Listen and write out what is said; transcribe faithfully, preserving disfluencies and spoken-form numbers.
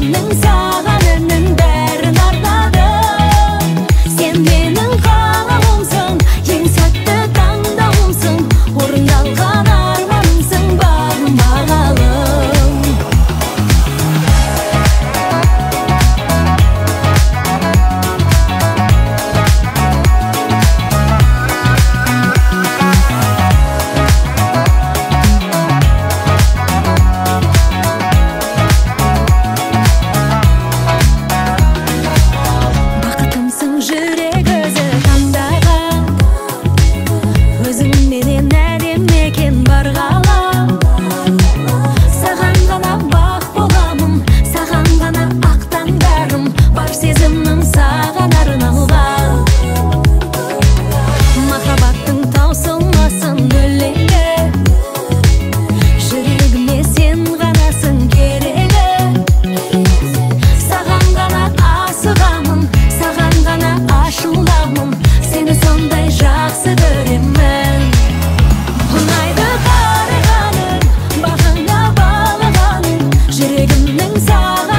жүрегімнің саған үнін бәрін арнадым. Сен менің қалауымсың, ең сәтті таңдауымсың, орындалған арманымсың, бағым бағалым. Бақытымсың жүрек өзі таңдаған, өзіңменен әдемі екен бар ғалам. Саған ғана бақ боламын, саған ғана ақ таңдарым, бар сезімім саған арналған. Махаббаттың таусылмасын өлеңі, жүрегіме сен ғанасың керегі. Саған ғана асығамын, саған ғана ашуламын, сені сондай жақсы көремін. Ұнайды қарағаның, бағыңа балағаның, жүрегімнің саған